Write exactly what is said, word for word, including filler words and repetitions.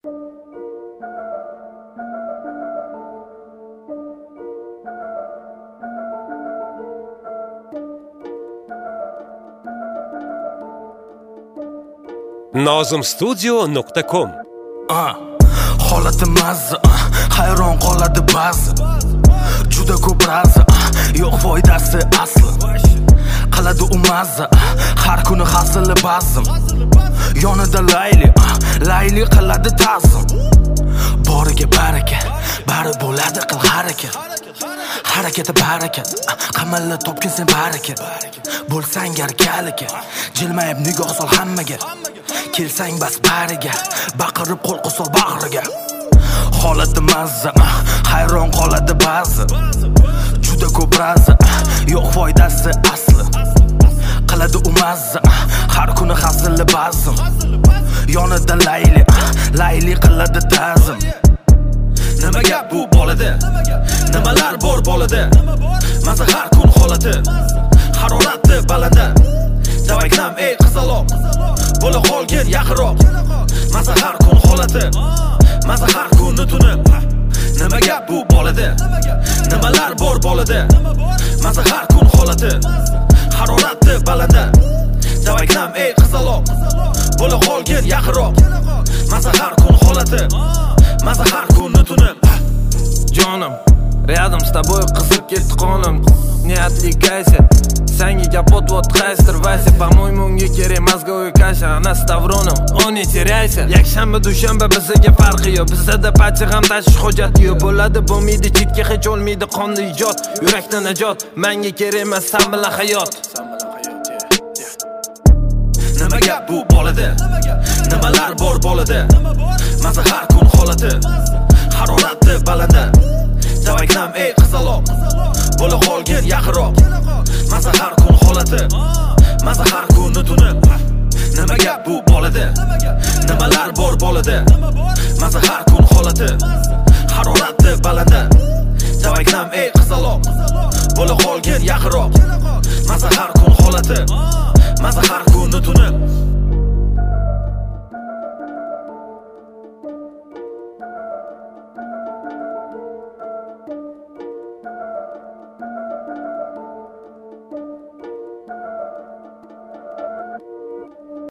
nozim studio nuqta com Holati mazza, hayron qoladi ba'zi. Juda ko'p razi, yo'q foydasi asli. Qiladi u mazza, har kuni hasili bazm. Yonida layli, layli qiladi ta'zim. Boriga baraka, bari bo'ladi qil harakat. Harakati barakat, qamalli topgin sen barakat. Bo'lsang garkalika, jilmayib nigoh sol hammaga. Kelsang bas bariga, baqirib qo'l qosol bag'riga. Holati mazza, hayron qoladi ba'zi. Juda ko'p razi, yo'q foydasi asli. Qiladi u mazza, har kuni hasili bazm. Yonida layli, layli qiladi ta'zim. Nima gap bu bolada? Nimalar bor bolada? Maza har kun holati, haroratni balanda. Davaklam ey qizaloq, bo'la qolgin yaqinroq. Maza har kun holati, maza har kun tuni. Nima gap bu bolada? Nimalar bor bolada? Maza har kun holati, haroratni balanda. Davaklam ey qizaloq, bo'la qolgin yaqinroq. Maza har kun holati, maza har kun tuni. Jonim, rядом с тобой qizib ketdi qonim. Niyatli kaysa, sangiga подвод qayster Вася. По-моему, unga kerak mozgovый kasha. Ana stavronim, он не теряйся. Yakshanba, dushanba bizga farqi yo'q. Bizda pachi ham tashish hojati yo'q. Bo'ladi, bo'lmaydi, chetga hech olmaydi qonli ijod. Yurakda najot, menga kerak emas sen bilan hayot. Nima gap bu bolada? Nimalar bor bolada? Maza har kun holati, haroratni balanda. Davaklam ey qizaloq, bo'la qolgin yaqinroq. Maza har kun holati, maza har kun tuni. Nima gap bu bolada? Nimalar bor bolada? Maza har kun holati, haroratni balanda. Davaklam ey qizaloq, bo'la qolgin yaqinroq. Maza har kun holati, maza har kun tuni.